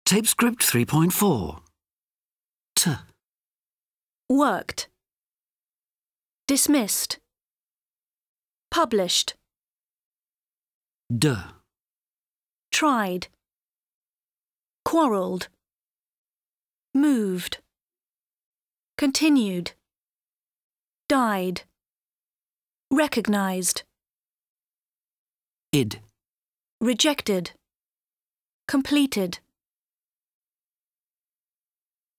Tape script 3.4. T. Worked. Dismissed. Published. D. Tried. Quarrelled. Moved. Continued. Died. Recognized. Id. Rejected. Completed.